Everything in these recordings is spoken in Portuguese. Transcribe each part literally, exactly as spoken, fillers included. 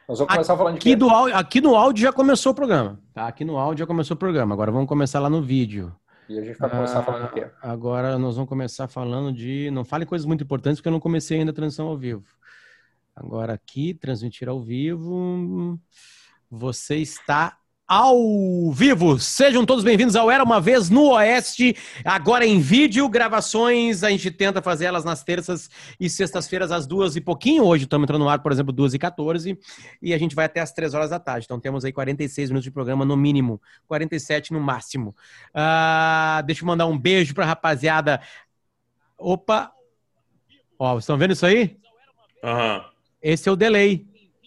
Nós vamos começar falando de Aqui, quê? do, áudio- aqui no áudio já começou o programa. Tá? Aqui no áudio já começou o programa. Agora vamos começar lá no vídeo. E a gente vai começar falando de Ah, quê? agora nós vamos começar falando de. Não fale coisas muito importantes, porque eu não comecei ainda a transmissão ao vivo. Agora aqui, transmitir ao vivo. Você está ao vivo. Sejam todos bem-vindos ao Era Uma Vez no Oeste, agora em vídeo, gravações. A gente tenta fazer elas nas terças e sextas-feiras às duas e pouquinho. Hoje estamos entrando no ar, por exemplo, duas e quatorze, e a gente vai até às três horas da tarde. Então temos aí quarenta e seis minutos de programa no mínimo, quarenta e sete no máximo. Ah, deixa eu mandar um beijo para a rapaziada. Opa! Ó, vocês estão vendo isso aí? Aham. Esse é o delay.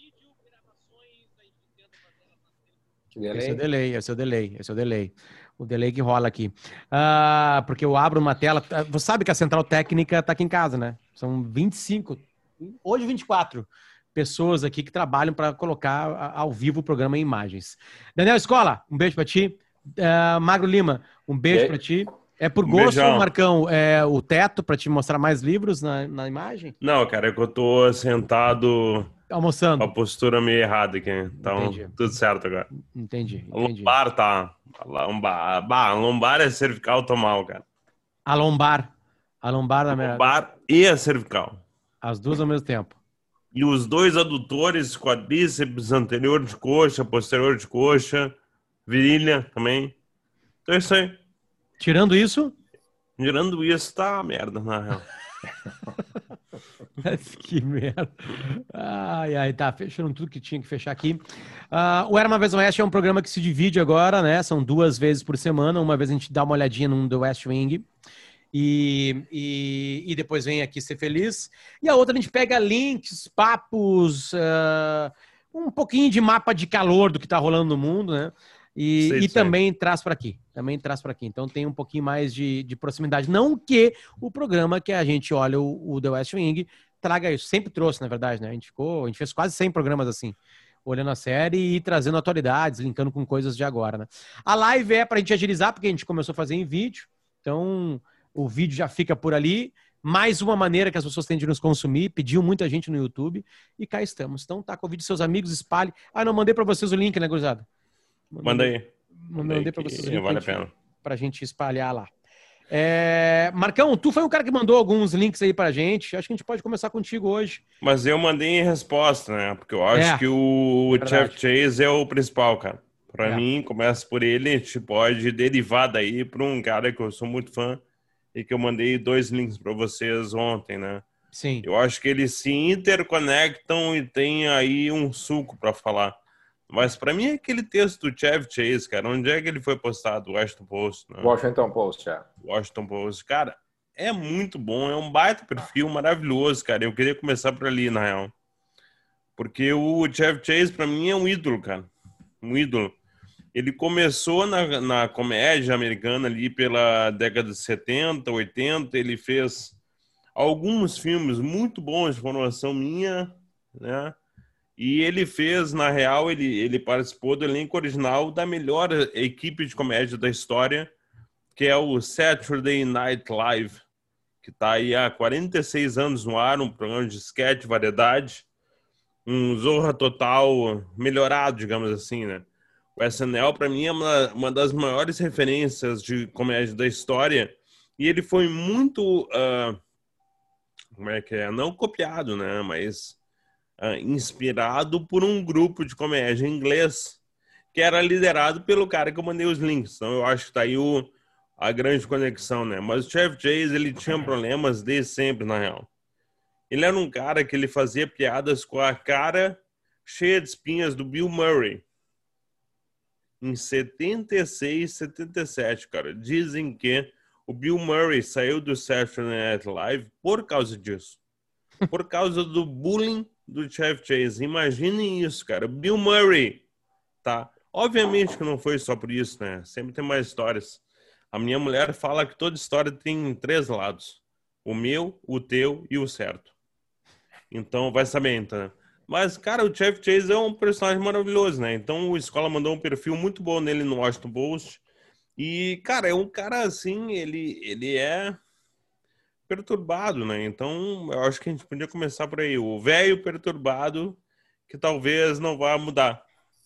Que delay? Esse é o delay, esse é o delay, esse é o delay. O delay que rola aqui. Ah, porque eu abro uma tela. Você sabe que a central técnica está aqui em casa, né? São vinte e cinco, hoje vinte e quatro pessoas aqui que trabalham para colocar ao vivo o programa em imagens. Daniel Escola, um beijo para ti. Uh, Magro Lima, um beijo para ti. É por Um gosto, beijão. Marcão, é o teto para te mostrar mais livros na, na imagem? Não, cara, é que eu tô sentado com Almoçando. a postura meio errada aqui. Então, Entendi. tudo certo agora. Entendi, A entendi. lombar tá. A lombar, bah, a lombar e a cervical tô mal, cara. A lombar. A lombar A da minha... lombar e a cervical. As duas ao mesmo tempo. E os dois adutores, quadríceps, anterior de coxa, posterior de coxa, virilha também. Então é isso aí. Tirando isso... Tirando isso, tá merda, na real. Que merda. Ai, ai, tá, fechando tudo que tinha que fechar aqui. Uh, o Era Uma Vez no Oeste é um programa que se divide agora, né? São duas vezes por semana. Uma vez a gente dá uma olhadinha num do West Wing e, e, e depois vem aqui ser feliz. E a outra a gente pega links, papos, uh, um pouquinho de mapa de calor do que tá rolando no mundo, né? E, Sei e disso, né? também traz para aqui, também traz para aqui. Então tem um pouquinho mais de, de proximidade. Não que o programa que a gente olha, o, o The West Wing, traga isso. Sempre trouxe, na verdade, né? A gente ficou, a gente fez quase cem programas assim, olhando a série e trazendo atualidades, linkando com coisas de agora, né? A live é para a gente agilizar, porque a gente começou a fazer em vídeo. Então o vídeo já fica por ali. Mais uma maneira que as pessoas têm de nos consumir. Pediu muita gente no YouTube e cá estamos. Então tá, convide seus amigos, espalhe. Ah, não, mandei para vocês o link, né, gurizada? Manda aí. Manda Mandei aí para vocês o que link vale a pra gente, pena. pra gente espalhar lá. É... Marcão, tu foi o cara que mandou alguns links aí pra gente. Acho que a gente pode começar contigo hoje. Mas eu mandei em resposta, né? Porque eu acho É, que o é verdade. Chevy Chase é o principal, cara. Pra É. mim, começa por ele, a gente pode derivar daí para um cara que eu sou muito fã e que eu mandei dois links para vocês ontem, né? Sim. Eu acho que eles se interconectam e tem aí um suco para falar. Mas para mim é aquele texto do Chevy Chase, cara. Onde é que ele foi postado? Washington Post, né? Washington Post, é. Washington Post. Cara, é muito bom. É um baita perfil maravilhoso, cara. Eu queria começar por ali, na real. Porque o Chevy Chase, para mim, é um ídolo, cara. Um ídolo. Ele começou na, na comédia americana ali pela década de setenta, oitenta. Ele fez alguns filmes muito bons de formação minha, né? E ele fez, na real, ele, ele participou do elenco original da melhor equipe de comédia da história, que é o Saturday Night Live, que está aí há quarenta e seis anos no ar, um programa de sketch, variedade, um Zorra Total melhorado, digamos assim, né? O S N L, para mim, é uma, uma das maiores referências de comédia da história, e ele foi muito, uh, como é que é? Não copiado, né? Mas uh, inspirado por um grupo de comédia inglês, que era liderado pelo cara que eu mandei os links. Então, eu acho que tá aí o, a grande conexão, né? Mas o Chevy Chase, ele tinha problemas desde sempre, na real. Ele era um cara que ele fazia piadas com a cara cheia de espinhas do Bill Murray. Em setenta e seis, setenta e sete, cara. Dizem que o Bill Murray saiu do Saturday Night Live por causa disso. Por causa do bullying do Chevy Chase. Imaginem isso, cara. Bill Murray, tá? Obviamente que não foi só por isso, né? Sempre tem mais histórias. A minha mulher fala que toda história tem três lados. O meu, o teu e o certo. Então, vai saber, então, né? Mas, cara, o Chevy Chase é um personagem maravilhoso, né? Então, o Escola mandou um perfil muito bom nele no Washington Post. E, cara, é um cara, assim, ele, ele é perturbado, né? Então, eu acho que a gente podia começar por aí. O velho perturbado que talvez não vá mudar.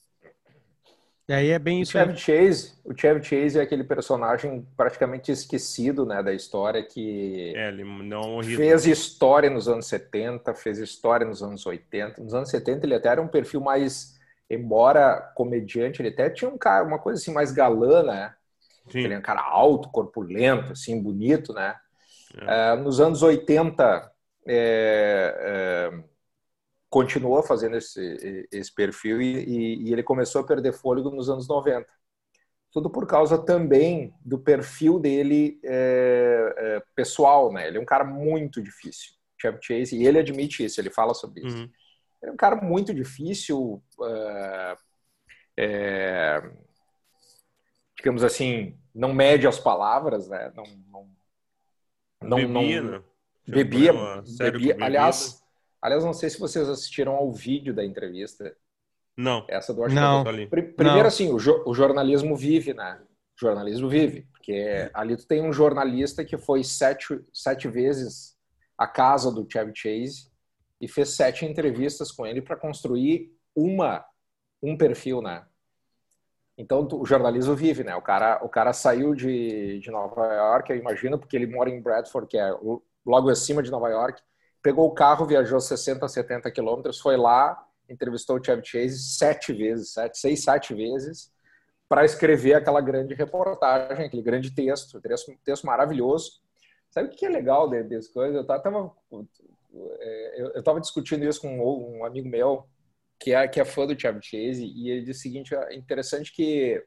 E aí é bem O isso aí. Chevy Chase, o Chevy Chase é aquele personagem praticamente esquecido, né, da história que É, ele não é morrido. fez história nos anos setenta, fez história nos anos oitenta. Nos anos setenta ele até era um perfil mais, embora comediante, ele até tinha um cara, uma coisa assim mais galã, né? Sim. Ele é um cara alto, corpulento, assim, bonito, né? É. É, nos anos oitenta, é, é, continuou fazendo esse, esse perfil e, e, e ele começou a perder fôlego nos anos noventa. Tudo por causa também do perfil dele é, é, pessoal, né? Ele é um cara muito difícil, Chevy Chase, e ele admite isso, ele fala sobre isso. Uhum. Ele é um cara muito difícil, é, é, digamos assim, não mede as palavras, né? Não, não, não, Bebia, não né? Tinha um bebia, problema sério bebia. com bebida. Aliás, aliás, não sei se vocês assistiram ao vídeo da entrevista. Não. Essa do acho que Não, Tá ali. Pri- Primeiro, não. assim, o, jo- o jornalismo vive, né? O jornalismo vive. Porque ali tu tem um jornalista que foi sete, sete vezes à casa do Chevy Chase e fez sete entrevistas com ele para construir uma, um perfil, né? Então, tu- o jornalismo vive, né? O cara, o cara saiu de, de Nova York, eu imagino, porque ele mora em Bradford, que é o- logo acima de Nova York, pegou o carro, viajou sessenta, setenta quilômetros, foi lá, entrevistou o Chevy Chase sete vezes, sete, seis, sete vezes, para escrever aquela grande reportagem, aquele grande texto, texto, texto maravilhoso. Sabe o que é legal dessas coisas? Eu tava, eu estava discutindo isso com um amigo meu, que é, que é fã do Chevy Chase, e ele disse o seguinte, é interessante que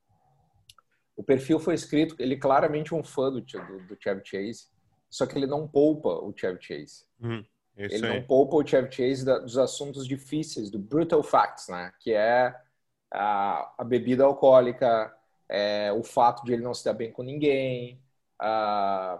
o perfil foi escrito, ele claramente é um fã do, do, do Chevy Chase, só que ele não poupa o Chevy Chase. Uhum. Isso Ele aí. não poupa o Chevy Chase da, dos assuntos difíceis, do brutal facts, né? Que é a, a bebida alcoólica, é, o fato de ele não se dar bem com ninguém, a,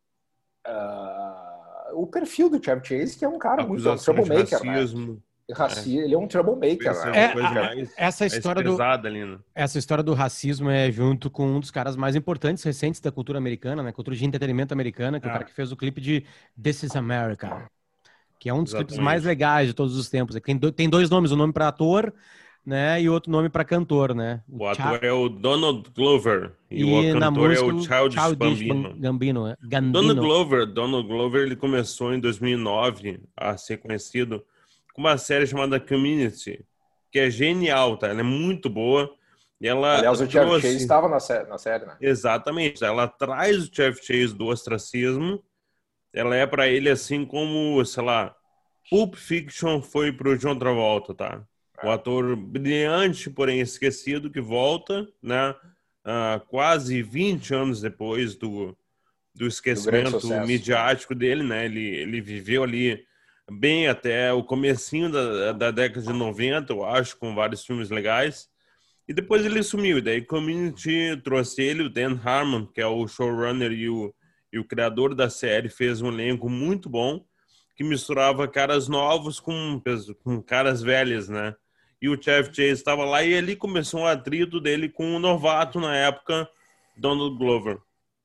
a, o perfil do Chevy Chase, que é um cara muito, é um Acusação de troublemaker, né? racismo. Raci, ele é um troublemaker, Essa é né? uma É, coisa a- mais, essa mais história do, pesada ali, né? essa história do racismo é junto com um dos caras mais importantes recentes da cultura americana, né? Cultura de entretenimento americana, que é o cara Ah. que fez o clipe de This Is America, que é um dos clipes mais Exatamente. legais de todos os tempos. Tem, do, tem dois nomes, um nome para ator, né? E outro nome para cantor, né? O Cha- ator é o Donald Glover e o E na cantor é música o o Childish Childish Ban- Gambino. Gambino, né? O Donald Gambino. Glover, Donald Glover, ele começou em dois mil e nove a ser conhecido com uma série chamada Community, que é genial, tá? Ela é muito boa e ela Aliás, o Chevy Chase trouxe estava na, sé na série, né? exatamente, ela traz o Chevy Chase do ostracismo. Ela é para ele assim como, sei lá, Pulp Fiction foi pro John Travolta, tá? O ator brilhante, porém esquecido, que volta, né? ah, quase vinte anos depois do, do Do grande esquecimento sucesso. midiático dele, né? Ele, ele viveu ali bem até o comecinho da, da década de noventa, eu acho, com vários filmes legais. E depois ele sumiu. E daí Community trouxe ele, o Dan Harmon, que é o showrunner e o, e o criador da série, fez um elenco muito bom, que misturava caras novos com, com caras velhas, né? E o Chevy Chase estava lá e ali começou um atrito dele com o novato na época, Donald Glover.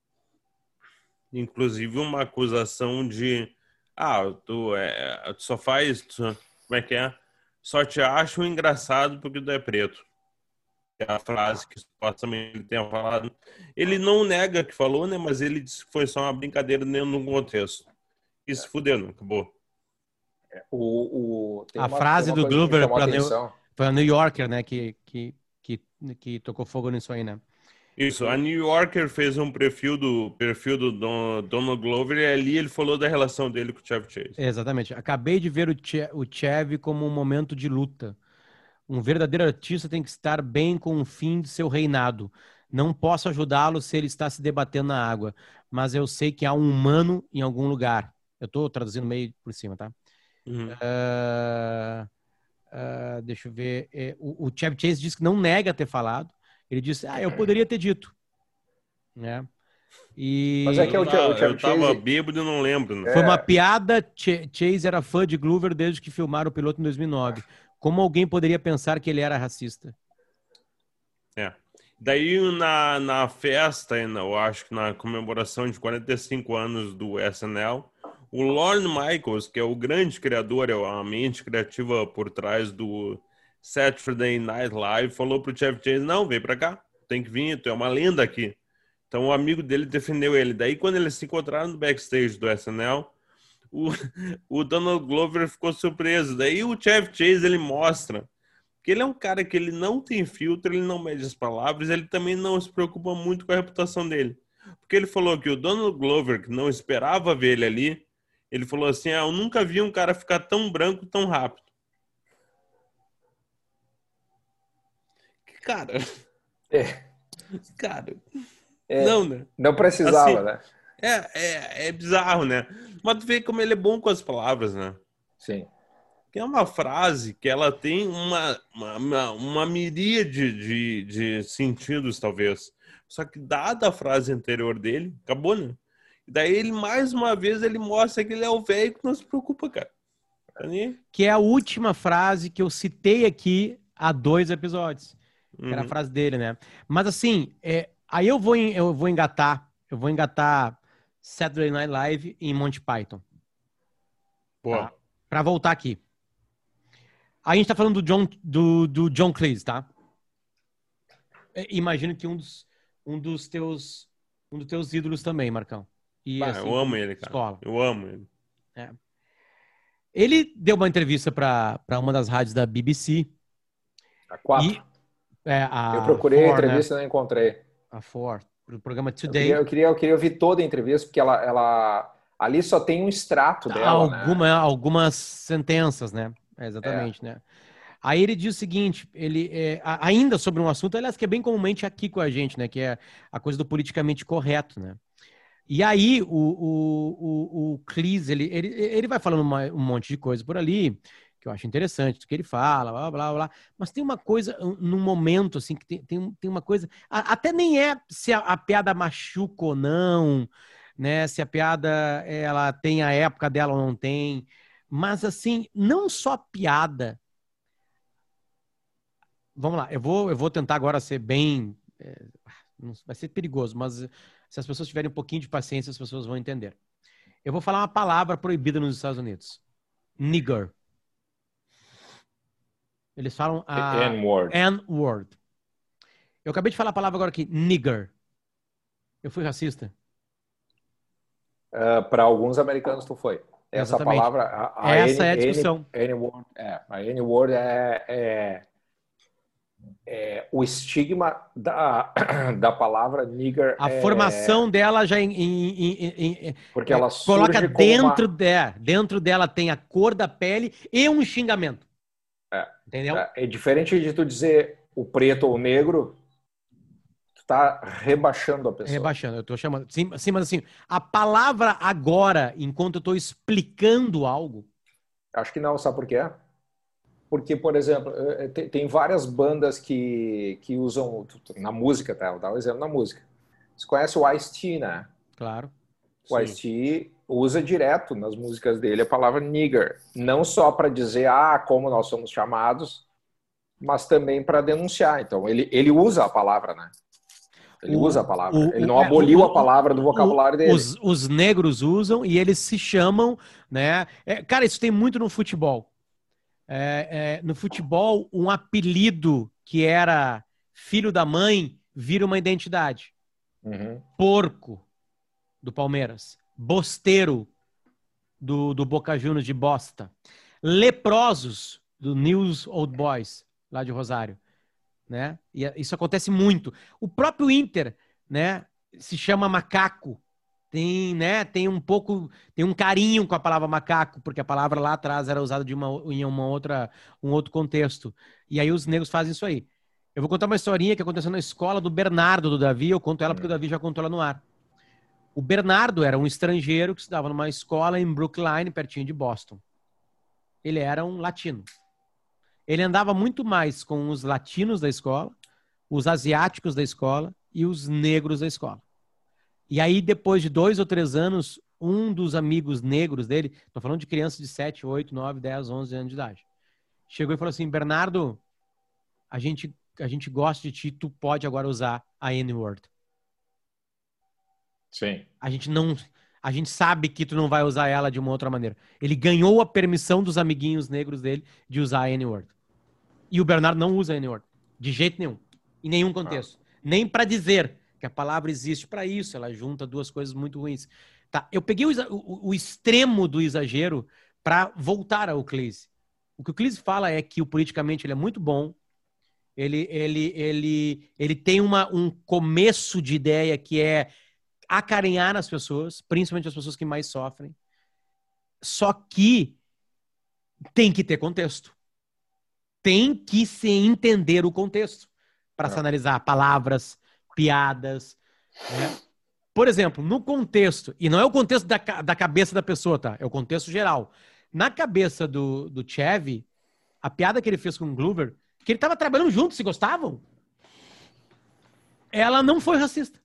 Inclusive uma acusação de ah, tu, é, tu só faz, tu, como é que é? Só te acho engraçado porque tu é preto. É a frase que supostamente ele tenha falado. Ele não nega que falou, né? Mas ele disse que foi só uma brincadeira dentro de um contexto. E se fudeu, não acabou. O, o, tem A uma, frase tem uma do coisa que me Glover chamou a para New, atenção. foi a New Yorker, né? Que, que, que, que tocou fogo nisso aí, né? Isso, a New Yorker fez um perfil do perfil do Don, Donald Glover e ali ele falou da relação dele com o Chevy Chase. Exatamente. Acabei de ver o, che, o Chevy como um momento de luta. Um verdadeiro artista tem que estar bem com o fim de seu reinado. Não posso ajudá-lo se ele está se debatendo na água, mas eu sei que há um humano em algum lugar. Eu estou traduzindo meio por cima, tá? Uhum. Uh, uh, deixa eu ver. É, o, o Chevy Chase disse que não nega ter falado. Ele disse, ah, eu poderia ter dito. Né? E Mas é que Eu, o, Che- tava, o Chevy eu tava Chase, bêbado e não lembro, né? foi uma É. piada. Ch- Chase era fã de Glover desde que filmaram o piloto em dois mil e nove. Como alguém poderia pensar que ele era racista? É. Daí na, na festa, eu acho que na comemoração de quarenta e cinco anos do S N L, O Lorne Michaels, que é o grande criador, é a mente criativa por trás do Saturday Night Live, falou pro Chevy Chase, não, vem pra cá, tem que vir, tu é uma lenda aqui. Então o amigo dele defendeu ele. Daí quando eles se encontraram no backstage do S N L, o, o Donald Glover ficou surpreso. Daí o Chevy Chase, ele mostra que ele é um cara que ele não tem filtro, ele não mede as palavras, ele também não se preocupa muito com a reputação dele. Porque ele falou que o Donald Glover, que não esperava ver ele ali, ele falou assim, ah, eu nunca vi um cara ficar tão branco tão rápido. Cara... É. Cara... É, não, né? Não precisava, Assim, né? É, é, é bizarro, né? Mas tu vê como ele é bom com as palavras, né? Sim. Que é uma frase que ela tem uma, uma, uma, uma miríade de, de sentidos, talvez. Só que dada a frase anterior dele, acabou, né? E daí ele, mais uma vez, ele mostra que ele é o velho que não se preocupa, cara. Tá nem aí. Que é a última frase que eu citei aqui há dois episódios. Que era a Uhum. frase dele, né? Mas assim, é, aí eu vou, en- eu vou engatar, eu vou engatar Saturday Night Live em Monty Python. Pô, Tá? Pra voltar aqui. A gente tá falando do John, do, do John Cleese, tá? É, imagino que um dos, um dos teus um dos teus ídolos também, Marcão. E bah, assim, eu amo ele, cara. escola. Eu amo ele. Ele deu uma entrevista para uma das rádios da B B C. A quatro. E, é, a Eu procurei a Four, entrevista e não encontrei. né? A Four, pro programa Eu Today. queria, eu, queria, eu queria ouvir toda a entrevista, porque ela, ela ali só tem um extrato dela, Alguma, né? algumas sentenças, né? É, exatamente, né? Aí ele diz o seguinte, ele é, a- ainda sobre um assunto, aliás, que é bem comumente aqui com a gente, né? Que é a coisa do politicamente correto, né? E aí o, o, o, o Cleese, ele, ele, ele vai falando uma- um monte de coisa por ali, que eu acho interessante, do que ele fala, blá, blá, blá. Mas tem uma coisa, um- num momento, assim, que tem, tem, um- tem uma coisa... a- Até nem é se a, a piada machuca ou não, né? Se a piada, ela tem a época dela ou não tem. Mas, assim, não só piada... Vamos lá, eu vou, eu vou tentar agora ser bem... é, não- vai ser perigoso, mas se as pessoas tiverem um pouquinho de paciência, as pessoas vão entender. Eu vou falar uma palavra proibida nos Estados Unidos. Nigger. Eles falam a N-word. N-word. Eu acabei de falar a palavra agora aqui, nigger. Eu fui racista? Uh, para alguns americanos tu foi. Essa Exatamente. palavra, a, a Essa N, é a discussão. N, N-word, é, a N-word é, é, é o estigma da, da palavra nigger. A é, formação dela já em, em- em- em- porque é, ela coloca surge como dentro, uma, de, dentro dela tem a cor da pele e um xingamento. É, Entendeu? é, é diferente de tu dizer o preto ou o negro, tu tá rebaixando a pessoa. Rebaixando, eu tô chamando. Sim, sim, mas assim, a palavra agora, enquanto eu tô explicando algo, Acho que não, sabe por quê? Porque, por exemplo, eh, tem, tem várias bandas que, que usam na música, tá? Vou dar um exemplo na música. Você conhece o Ice-T, né? claro. O Sim. Ice-T usa direto nas músicas dele a palavra nigger. Não só para dizer, ah, como nós somos chamados, mas também para denunciar. Então, ele, ele usa a palavra, né? Ele O- usa a palavra. o- Ele o- não é, aboliu o- a palavra do vocabulário o- dele. Os, os negros usam e eles se chamam, né? É, cara, isso tem muito no futebol. É, é, no futebol, um apelido que era filho da mãe vira uma identidade. Uhum. Porco, do Palmeiras. Bosteiro, do, do Boca Juniors de Bosta. Leprosos, do News Old Boys, lá de Rosário. Né? E isso acontece muito. O próprio Inter, né, se chama macaco. Tem, né, tem um pouco, tem um carinho com a palavra macaco, porque a palavra lá atrás era usada de uma, em uma outra, um outro contexto. E aí os negros fazem isso aí. Eu vou contar uma historinha que aconteceu na escola do Bernardo, do Davi. Eu conto ela porque o Davi já contou ela no ar. O Bernardo era um estrangeiro que estudava numa escola em Brookline, pertinho de Boston. Ele era um latino. Ele andava muito mais com os latinos da escola, os asiáticos da escola e os negros da escola. E aí, depois de dois ou três anos, um dos amigos negros dele, tô falando de crianças de sete, oito, nove, dez, onze anos de idade, chegou e falou assim, Bernardo, a gente, a gente gosta de ti, tu pode agora usar a N-word. Sim. A gente não... a gente sabe que tu não vai usar ela de uma outra maneira. Ele ganhou a permissão dos amiguinhos negros dele de usar a N-word. E o Bernardo não usa a N-word. De jeito nenhum. Em nenhum contexto. Ah. Nem para dizer que a palavra existe para isso. Ela junta duas coisas muito ruins. Tá, eu peguei o, o, o extremo do exagero para voltar ao Cleese. O que o Cleese fala é que o politicamente ele é muito bom. Ele, ele, ele, ele tem uma, um começo de ideia que é acarinhar as pessoas, principalmente as pessoas que mais sofrem. Só que tem que ter contexto. Tem que se entender o contexto para se analisar palavras, piadas, né? Por exemplo, no contexto, e não é o contexto da, da cabeça da pessoa, tá? É o contexto geral. Na cabeça do, do Chevy, a piada que ele fez com o Glover, que ele tava trabalhando junto, se gostavam, ela não foi racista.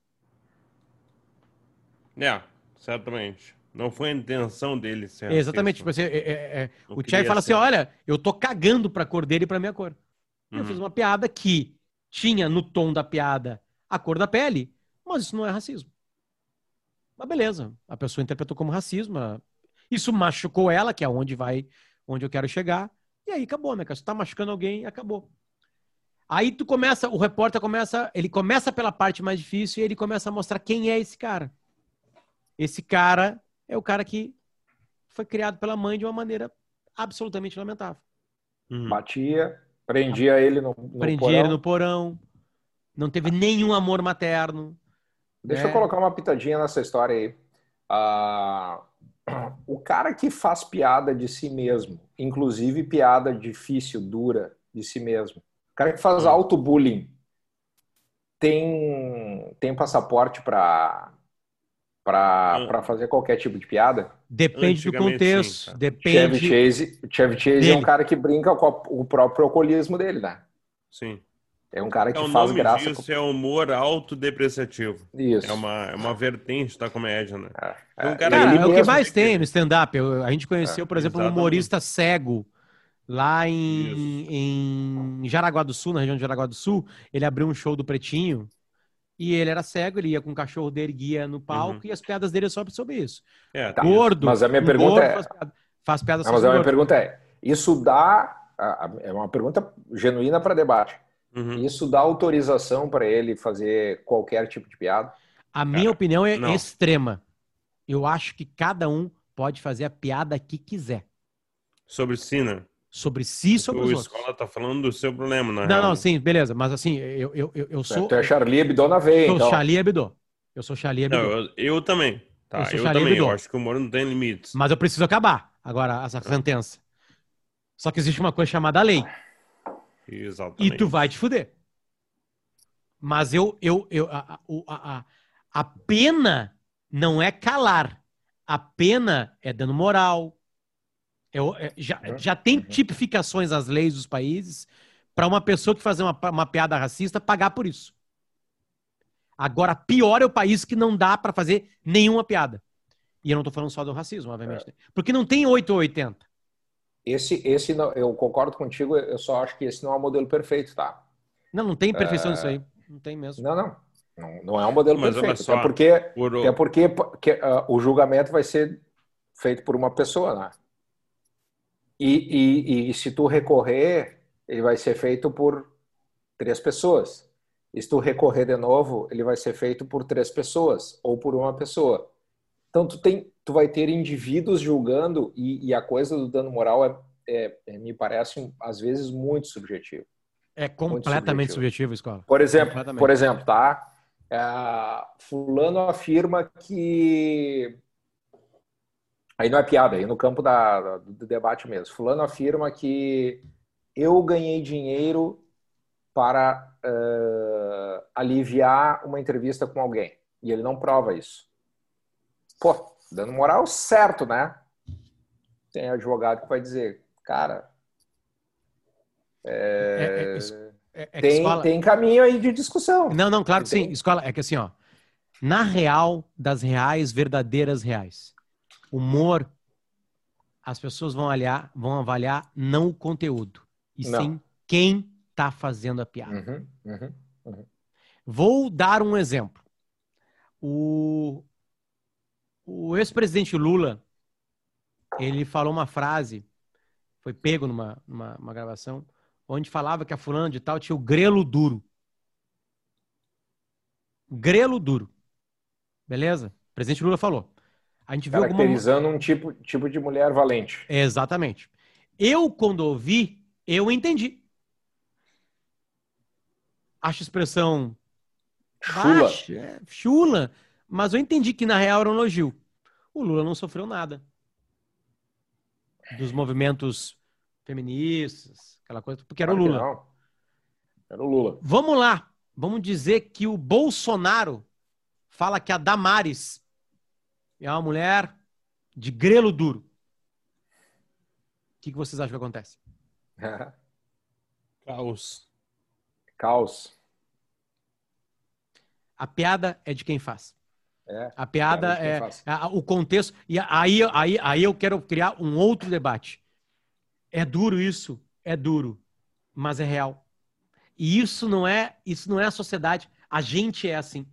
É, certamente. Não foi a intenção dele ser Exatamente. Tipo assim, é, é, é, o Chevy fala assim, olha, eu tô cagando pra cor dele e pra minha cor. Uhum. Eu fiz uma piada que tinha no tom da piada a cor da pele, mas isso não é racismo. Mas beleza, a pessoa interpretou como racismo, isso machucou ela, que é onde vai, onde eu quero chegar, e aí acabou, né, cara? Se tá machucando alguém, acabou. Aí tu começa, o repórter começa, ele começa pela parte mais difícil e ele começa a mostrar quem é esse cara. Esse cara é o cara que foi criado pela mãe de uma maneira absolutamente lamentável. Uhum. Batia, prendia ele no, no prendia porão. ele no porão, não teve nenhum amor materno. Deixa né? eu colocar uma pitadinha nessa história aí. Ah, o cara que faz piada de si mesmo, inclusive piada difícil, dura de si mesmo, o cara que faz auto-bullying, tem, tem passaporte para para fazer qualquer tipo de piada? Depende do contexto. Sim, depende... Chevy Chase, Chevy Chase é um cara que brinca com o próprio alcoolismo dele, né? Sim. É um cara que é, faz o nome graça. disso com... é humor autodepreciativo. Isso. É uma, é uma vertente da comédia, né? É, é, um cara, cara é o que mais que... tem no stand-up. A gente conheceu, é, por exemplo, exatamente. um humorista cego lá em, em Jaraguá do Sul, na região de Jaraguá do Sul. Ele abriu um show do Pretinho e ele era cego, ele ia com o cachorro dele, guia no palco, uhum. e as piadas dele é só sobre isso. É, tá. Gordo. Mas a minha um pergunta é... faz piada, faz piada Não, mas a minha pergunta é, isso dá... É uma pergunta genuína para debate. Uhum. Isso dá autorização para ele fazer qualquer tipo de piada? A minha Cara, opinião é não. extrema. Eu acho que cada um pode fazer a piada que quiser. Sobre si, né? Sobre si e sobre os outros. A escola tá falando do seu problema, na Não, real. não, sim, beleza. Mas assim, eu, eu, eu, eu sou... Tu é Charlie Hebdo na veia, sou então. Charlie Hebdo. Eu sou Charlie Hebdo. Não, eu, eu também. Tá, eu sou eu Charlie também. Hebdo. Eu acho que o humor não tem limites. Mas eu preciso acabar agora essa sentença. Só que existe uma coisa chamada lei. Exatamente. E tu vai te fuder. Mas eu, eu, eu a, a, a, a pena não é calar. A pena é dano moral. Eu, é, já, já tem tipificações nas leis dos países para uma pessoa que fazer uma, uma piada racista pagar por isso. Agora, pior é o país que não dá para fazer nenhuma piada. E eu não tô falando só do racismo, obviamente. É. Porque não tem oito ou oitenta. Esse, esse não, eu concordo contigo, eu só acho que esse não é o modelo perfeito, tá? Não, não tem perfeição nisso é... aí. Não tem mesmo. Não, não. Não, não é um modelo Mas perfeito. Só, até porque, por... até porque que, uh, o julgamento vai ser feito por uma pessoa, né? E, e, e se tu recorrer, ele vai ser feito por três pessoas. E se tu recorrer de novo, ele vai ser feito por três pessoas ou por uma pessoa. Então tu, tem, tu vai ter indivíduos julgando e, e a coisa do dano moral é, é, é, me parece às vezes muito subjetivo. É completamente subjetivo, escola. Por exemplo, por exemplo, tá? É, fulano afirma que... Aí não é piada, aí no campo da, do debate mesmo. Fulano afirma que eu ganhei dinheiro para uh, aliviar uma entrevista com alguém. E ele não prova isso. Pô, dando moral certo, né? Tem advogado que vai dizer, cara... É... É, é, é tem, escola... tem caminho aí de discussão. Não, não, claro que tem... sim. Escola, é que assim, ó, na real das reais, verdadeiras reais, humor, as pessoas vão avaliar, vão avaliar não o conteúdo, e não. sim quem tá fazendo a piada. Uhum, uhum, uhum. Vou dar um exemplo. O... O ex-presidente Lula, ele falou uma frase, foi pego numa, numa uma gravação, onde falava que a fulana de tal tinha o grelo duro. Grelo duro. Beleza? O presidente Lula falou. A gente viu Caracterizando alguma... um tipo, tipo de mulher valente. Exatamente. Eu, quando ouvi, eu entendi. Acho a expressão Chula. baixa, é, chula, mas eu entendi que na real era um elogio. O Lula não sofreu nada dos movimentos feministas, aquela coisa, porque era Claro o que Lula. não. Era o Lula. Vamos lá. Vamos dizer que o Bolsonaro fala que a Damares é uma mulher de grelo duro. O que, que vocês acham que acontece? Caos. Caos. A piada é de quem faz. É, a piada, piada é faz. a, o contexto. E aí, aí, aí eu quero criar um outro debate. É duro isso? É duro. Mas é real. E isso não é, isso não é a sociedade. A gente é assim.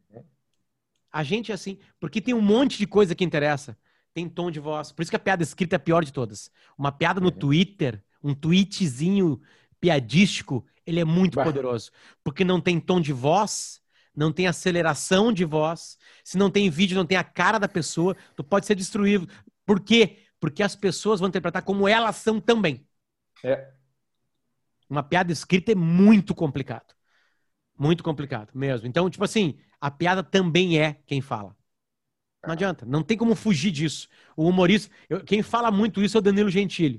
A gente é assim. Porque tem um monte de coisa que interessa. Tem tom de voz. Por isso que a piada escrita é a pior de todas. Uma piada no Uhum. Twitter, um tweetzinho piadístico, ele é muito Bah. poderoso. Porque não tem tom de voz, não tem aceleração de voz. Se não tem vídeo, não tem a cara da pessoa, tu pode ser destruído. Por quê? Porque as pessoas vão interpretar como elas são também. É. Uma piada escrita é muito complicado. Muito complicado mesmo. Então, tipo assim, a piada também é quem fala. Não adianta, não tem como fugir disso. O humorista, eu, quem fala muito isso é o Danilo Gentili.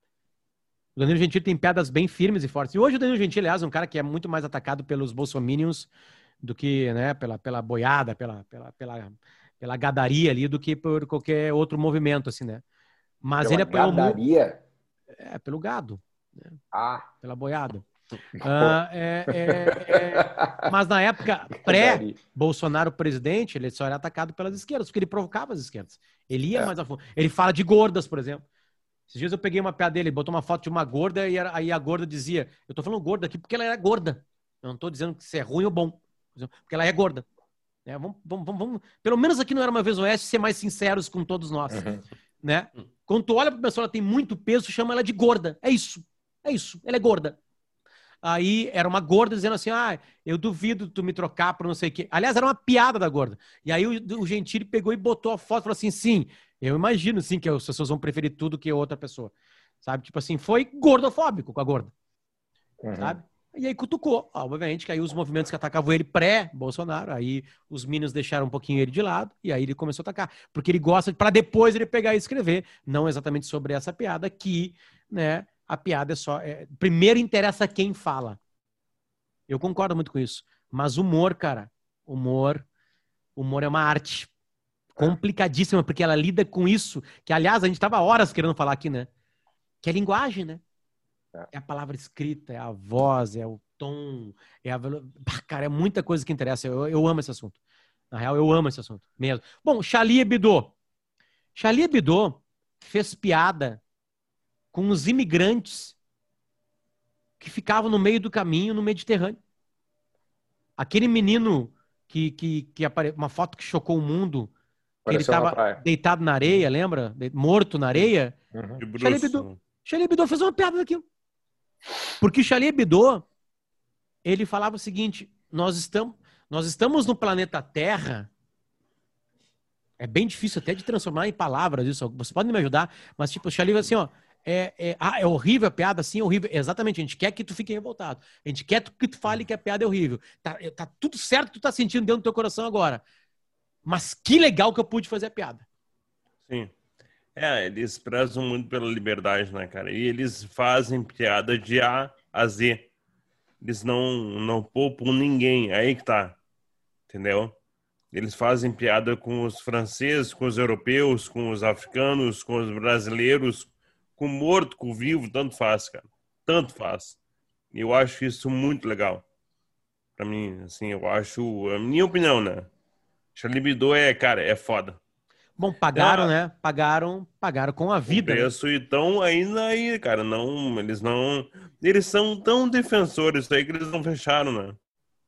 O Danilo Gentili tem piadas bem firmes e fortes. E hoje o Danilo Gentili, aliás, é um cara que é muito mais atacado pelos bolsominions do que, né, pela, pela boiada, pela, pela, pela, pela gadaria ali, do que por qualquer outro movimento, assim, né? Mas Pela ele apoiou muito. gadaria? É, pelo gado. Né? Ah. Pela boiada. Ah, é, é, é... Mas na época pré-Bolsonaro presidente, ele só era atacado pelas esquerdas, porque ele provocava as esquerdas. Ele ia É. mais a fundo. Ele fala de gordas, por exemplo. Esses dias eu peguei uma piada dele, ele botou uma foto de uma gorda e era, aí a gorda dizia: eu tô falando gorda aqui porque ela era gorda. Eu não tô dizendo que isso é ruim ou bom. Porque ela é gorda. É, vamos, vamos, vamos, vamos... Pelo menos aqui no Era Uma Vez Oeste, ser mais sinceros com todos nós. Uhum. Né? Quando tu olha pra pessoa, ela tem muito peso, chama ela de gorda. É isso. É isso. Ela é gorda. Aí era uma gorda dizendo assim: ah, eu duvido tu me trocar por não sei o quê. Aliás, era uma piada da gorda. E aí o, o Gentili pegou e botou a foto e falou assim: sim, eu imagino sim que as pessoas vão preferir tudo que outra pessoa. Sabe? Tipo assim, foi gordofóbico com a gorda. Uhum. Sabe? E aí cutucou. Obviamente que aí os movimentos que atacavam ele pré-Bolsonaro, aí os Minions deixaram um pouquinho ele de lado e aí ele começou a atacar. Porque ele gosta, para depois ele pegar e escrever, não exatamente sobre essa piada, que, né, a piada é só... É, primeiro interessa quem fala. Eu concordo muito com isso. Mas humor, cara, humor, humor é uma arte complicadíssima, porque ela lida com isso, que aliás a gente tava horas querendo falar aqui, né? Que é linguagem, né? É a palavra escrita, é a voz, é o tom, é a... Cara, é muita coisa que interessa. Eu, eu amo esse assunto. Na real, eu amo esse assunto, mesmo. Bom, Charlie Hebdo. Charlie Hebdo fez piada com os imigrantes que ficavam no meio do caminho no Mediterrâneo. Aquele menino que, que, que apareceu, uma foto que chocou o mundo, que ele estava deitado na areia, lembra? Morto na areia. Uhum. Charlie Hebdo, Charlie Hebdo fez uma piada daquilo. Porque Charlie Hebdo, ele falava o seguinte: nós estamos, nós estamos no planeta Terra. É bem difícil até de transformar em palavras isso. Você pode me ajudar? Mas tipo, o Charlie assim, ó, é, é, ah, é horrível a piada, sim, é horrível. Exatamente, a gente quer que tu fique revoltado. A gente quer que tu fale que a piada é horrível. Tá, tá tudo certo que tu tá sentindo dentro do teu coração agora. Mas que legal que eu pude fazer a piada. Sim. É, eles prezam muito pela liberdade, né, cara? E eles fazem piada de A a Z. Eles não, não poupam ninguém. Aí que tá. Entendeu? Eles fazem piada com os franceses, com os europeus, com os africanos, com os brasileiros, com o morto, com o vivo, tanto faz, cara. Tanto faz. E eu acho isso muito legal. Pra mim, assim, eu acho... A minha opinião, né? Charlie Hebdo é, cara, é foda. Bom, pagaram, ah, né? Pagaram, pagaram com a vida. O preço, né? Então, ainda aí, cara, não, eles não... Eles são tão defensores aí que eles não fecharam, né?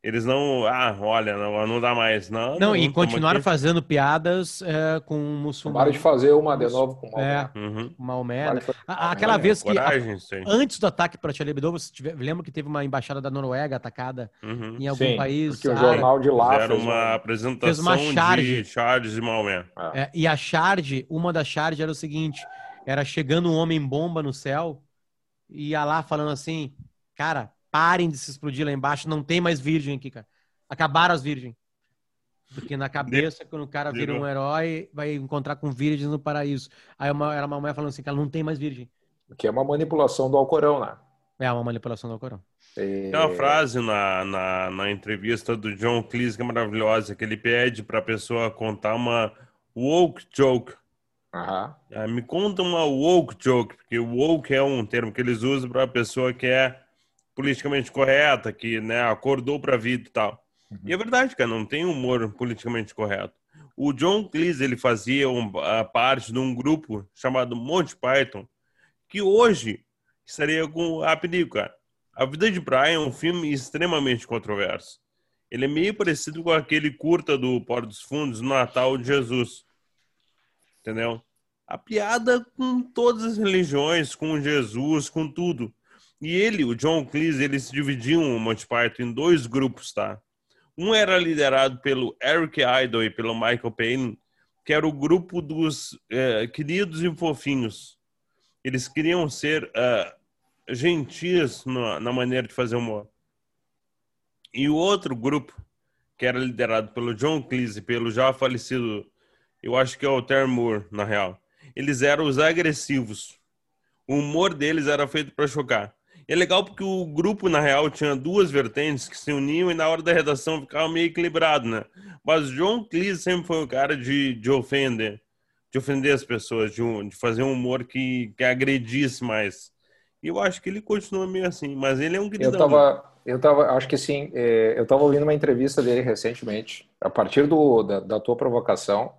Eles não... Ah, olha, não, não dá mais. Não, Não, não e continuaram aqui. fazendo piadas é, com muçulmanos. Acabaram de fazer uma de novo com o Maomé. É, Uhum. Maomé. Né? Fazer... Aquela Olha, vez que, coragem, a, isso aí. antes do ataque para Charlie Hebdo, você tiver, lembra que teve uma embaixada da Noruega atacada Uhum. em algum Sim, país porque o árabe? jornal de lá Fizeram fez uma um... apresentação Fez uma charge. de Charles e Maomé. Ah. É, e a charge, uma das charges era o seguinte, era chegando um homem-bomba no céu e ia lá falando assim, cara, parem de se explodir lá embaixo, não tem mais virgem aqui, cara. Acabaram as virgens. Porque na cabeça, quando o cara vira um herói, vai encontrar com virgens no paraíso. Aí uma, era uma mulher falando assim, que ela não tem mais virgem. Que é uma manipulação do Alcorão, né? É uma manipulação do Alcorão. E... Tem uma frase na, na, na entrevista do John Cleese que é maravilhosa, que ele pede para a pessoa contar uma woke joke. Uhum. Ah, me conta uma woke joke, porque woke é um termo que eles usam para a pessoa que é politicamente correta, que, né, acordou para a vida e tal. Uhum. E é verdade, cara, não tem humor politicamente correto. O John Cleese, ele fazia um, a parte de um grupo chamado Monty Python, que hoje estaria com a perigo, cara. A Vida de Brian é um filme extremamente controverso. Ele é meio parecido com aquele curta do Porto dos Fundos, Natal de Jesus. Entendeu? A piada com todas as religiões, com Jesus, com tudo. E ele, o John Cleese, eles se dividiam o Monty Python em dois grupos, tá? Um era liderado pelo Eric Idle e pelo Michael Palin, que era o grupo dos é, queridos e fofinhos. Eles queriam ser uh, gentis na, na maneira de fazer humor. E o outro grupo, que era liderado pelo John Cleese e pelo já falecido, eu acho que é o Terry Moore, na real, eles eram os agressivos. O humor deles era feito para chocar. E é legal porque o grupo, na real, tinha duas vertentes que se uniam e na hora da redação ficava meio equilibrado, né? Mas John Cleese sempre foi o cara de, de ofender, de ofender as pessoas, de, um, de fazer um humor que, que agredisse mais. E eu acho que ele continua meio assim, mas ele é um queridão. Eu tava, eu tava, acho que sim, é, eu tava ouvindo uma entrevista dele recentemente, a partir do, da, da tua provocação.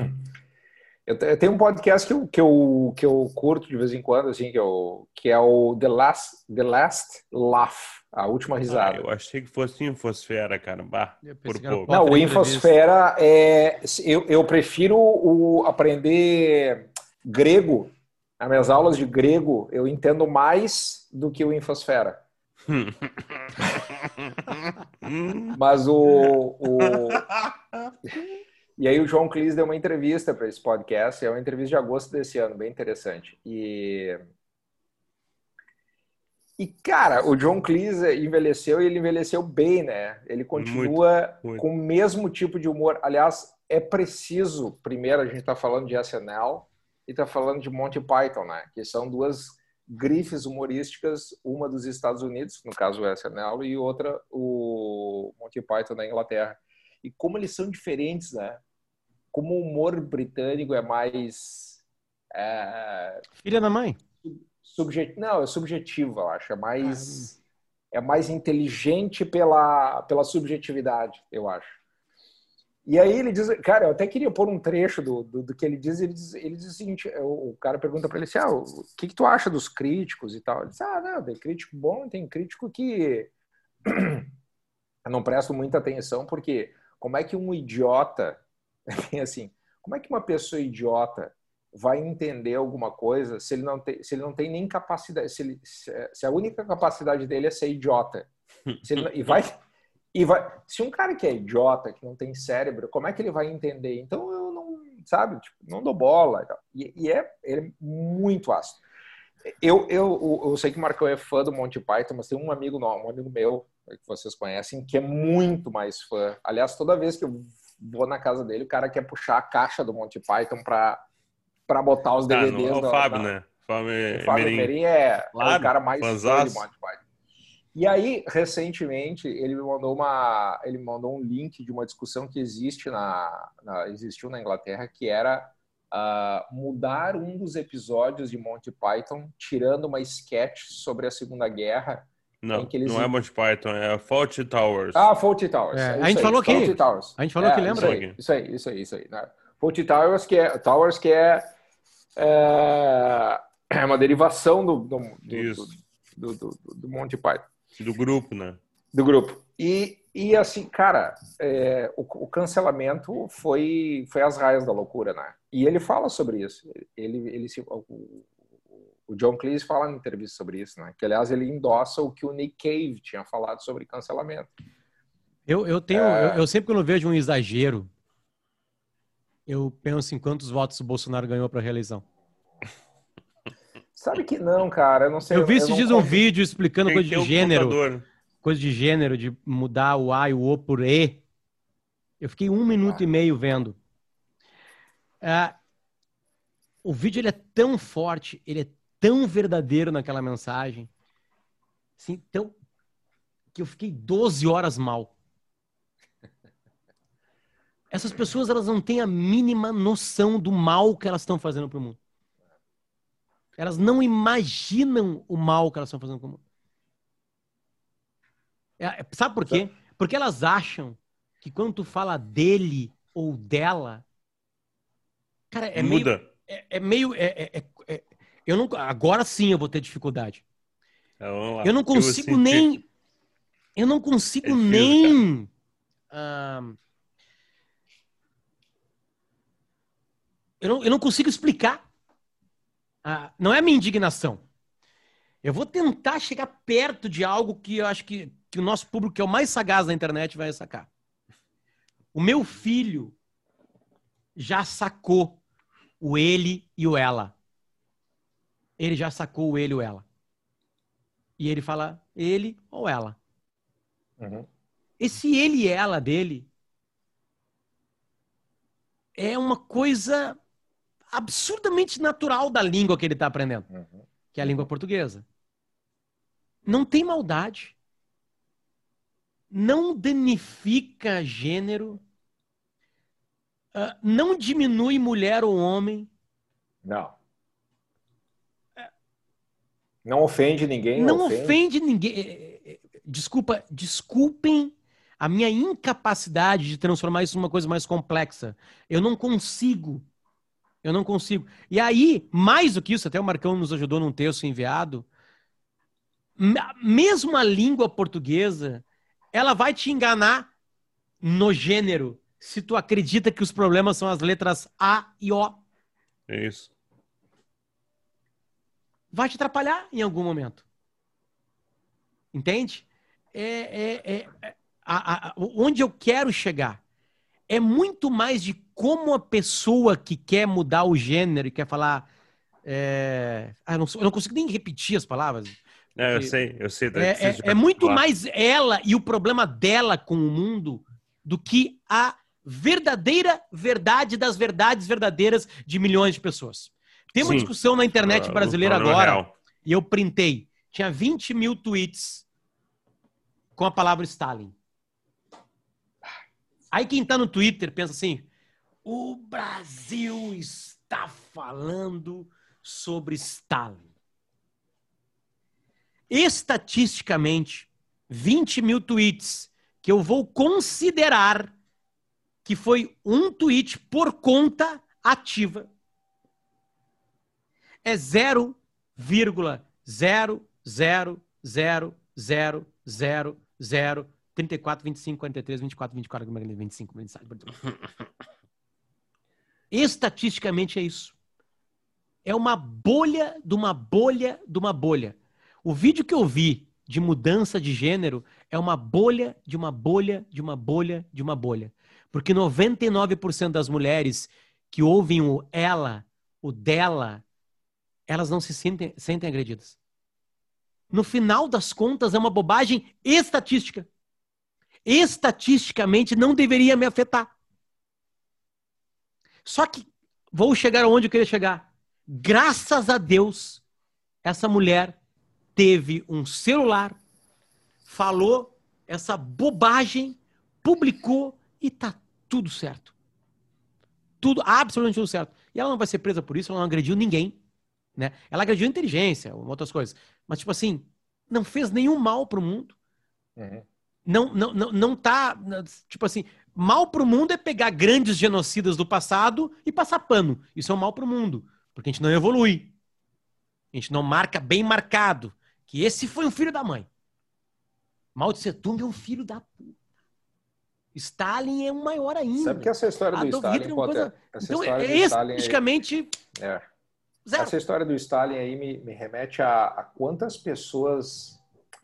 Eu tenho um podcast que eu, que, eu, que eu curto de vez em quando, assim, que, eu, que é o The Last, The Last Laugh, a última risada. Ah, eu achei que fosse Infosfera, cara. Bah, por pouco. Não, o Infosfera é... Eu, eu prefiro o aprender grego. Nas minhas aulas de grego, eu entendo mais do que o Infosfera. Mas o... o... E aí o John Cleese deu uma entrevista para esse podcast, é uma entrevista de agosto desse ano, bem interessante. E, e cara, o John Cleese envelheceu e ele envelheceu bem, né? Ele continua muito, muito. com o mesmo tipo de humor. Aliás, é preciso, primeiro a gente está falando de S N L e está falando de Monty Python, né? Que são duas grifes humorísticas, uma dos Estados Unidos, no caso o S N L, e outra o Monty Python da Inglaterra. E como eles são diferentes, né? Como o humor britânico é mais... É... Filha da mãe? Subjet... Não, é subjetivo, eu acho. É mais, ah. é mais inteligente pela, pela subjetividade, eu acho. E aí ele diz... Cara, eu até queria pôr um trecho do, do, do que ele diz. Ele diz, ele diz o seguinte, o cara pergunta para ele assim, ah, o que, que tu acha dos críticos e tal? Ele diz, ah, não, tem crítico bom, tem crítico que... eu não presto muita atenção, porque... Como é que um idiota, assim, como é que uma pessoa idiota vai entender alguma coisa se ele não tem, se ele não tem nem capacidade, se, ele, se a única capacidade dele é ser idiota? Se ele, e vai, e vai, se um cara que é idiota, que não tem cérebro, como é que ele vai entender? Então eu não, sabe, tipo, não dou bola. E, e é, ele é muito ácido. Eu, eu, eu sei que o Marcão é fã do Monty Python, mas tem um amigo, um amigo meu, que vocês conhecem, que é muito mais fã. Aliás, toda vez que eu vou na casa dele, o cara quer puxar a caixa do Monty Python para para botar os D V Ds. Ah, não, é o da, Fábio, da... né? Fábio, o Fábio Merim é, claro, é o cara mais fanzaço. fã de Monty Python. E aí, recentemente, ele me mandou uma, ele me mandou um link de uma discussão que existe na, na existiu na Inglaterra, que era uh, mudar um dos episódios de Monty Python, tirando uma sketch sobre a Segunda Guerra. Não, em que eles... não é Monty Python, é Fawlty Towers. Ah, Fawlty Towers. É, é a gente aí, falou aqui. Fawlty Towers. A gente falou é, que lembra. Isso aí, isso aí, isso aí. Isso aí né? Fawlty Towers, que é, Towers, que é, é, é uma derivação do, do, do, do, do, do, do Monty Python. Do grupo, né? Do grupo. E, e assim, cara, é, o, o cancelamento foi, foi às raias da loucura, né? E ele fala sobre isso. Ele, ele se, o, o John Cleese fala na entrevista sobre isso, né? Que, aliás, ele endossa o que o Nick Cave tinha falado sobre cancelamento. Eu, eu tenho, É... eu, eu sempre quando vejo um exagero, eu penso em quantos votos o Bolsonaro ganhou para a reeleição. Sabe que não, cara, eu não sei. Eu vi eu esses não dias um compro... vídeo explicando Tem coisa que de ter o gênero, contador. coisa de gênero, de mudar o A e o O por E. Eu fiquei um minuto Ah. e meio vendo. Ah, o vídeo ele é tão forte, ele é tão verdadeiro naquela mensagem, assim, tão, que eu fiquei doze horas mal. Essas pessoas, elas não têm a mínima noção do mal que elas estão fazendo pro mundo. Elas não imaginam o mal que elas estão fazendo pro mundo. É, sabe por quê? Porque elas acham que quando tu fala dele ou dela, cara, é Muda. meio... É, é meio... É, é, é, eu não, agora sim eu vou ter dificuldade. Então, lá, Eu não consigo nem... Eu não consigo é difícil, nem... Ah, eu, não, eu não consigo explicar. Ah, não é a minha indignação. Eu vou tentar chegar perto de algo que eu acho que, que o nosso público, que é o mais sagaz da internet, vai sacar. O meu filho já sacou o ele e o ela. Ele já sacou o ele e o ela. E ele fala ele ou ela. Uhum. Esse ele e ela dele é uma coisa absurdamente natural da língua que ele está aprendendo, Uhum. que é a língua portuguesa. Não tem maldade. Não danifica gênero. Uh, não diminui mulher ou homem. Não. Não ofende ninguém. Não ofende, ofende ninguém. Desculpa, desculpem a minha incapacidade de transformar isso numa coisa mais complexa. Eu não consigo. Eu não consigo. E aí, mais do que isso, até o Marcão nos ajudou num texto enviado, mesmo a língua portuguesa, ela vai te enganar no gênero, se tu acredita que os problemas são as letras A e O. É isso. Vai te atrapalhar em algum momento. Entende? É, é, é, é a, a, onde eu quero chegar é muito mais de como a pessoa que quer mudar o gênero e quer falar... É... Ah, eu, não, eu não consigo nem repetir as palavras. É, eu sei, eu sei. É, é, é muito mais ela e o problema dela com o mundo do que a verdadeira verdade das verdades verdadeiras de milhões de pessoas. Tem uma Sim. discussão na internet Uh, brasileira agora, real. e eu printei. Tinha vinte mil tweets com a palavra Stalin. Aí quem tá no Twitter pensa assim, o Brasil está falando sobre Stalin. Estatisticamente, vinte mil tweets que eu vou considerar que foi um tweet por conta ativa é zero vírgula zero zero zero zero zero zero trinta e quatro, vinte e cinco, quarenta e três, vinte e quatro, vinte e quatro, vinte e cinco, vinte e cinco. Estatisticamente é isso. É uma bolha de uma bolha de uma bolha. O vídeo que eu vi de mudança de gênero é uma bolha de uma bolha de uma bolha de uma bolha. Porque noventa e nove por cento das mulheres que ouvem o ela, o dela, elas não se sentem, sentem agredidas. No final das contas, é uma bobagem estatística. Estatisticamente, não deveria me afetar. Só que vou chegar aonde eu queria chegar. Graças a Deus, essa mulher teve um celular, falou essa bobagem, publicou e tá tudo certo. Tudo, absolutamente tudo certo. E ela não vai ser presa por isso, ela não agrediu ninguém. Né? Ela agrediu a inteligência, outras coisas. Mas, tipo assim, não fez nenhum mal pro mundo. Uhum. Não, não, não, não tá... Tipo assim, mal pro mundo é pegar grandes genocidas do passado e passar pano. Isso é um mal pro mundo. Porque a gente não evolui. A gente não marca bem marcado. Que esse foi um filho da mãe. Mao Tse Tung é um filho da puta. Stalin é um maior ainda. Sabe que essa história do Adolf Stalin, Hitler é pô, uma coisa... essa Então, história é do Stalin aí- praticamente é. zero. Essa história do Stalin aí me, me remete a, a quantas pessoas...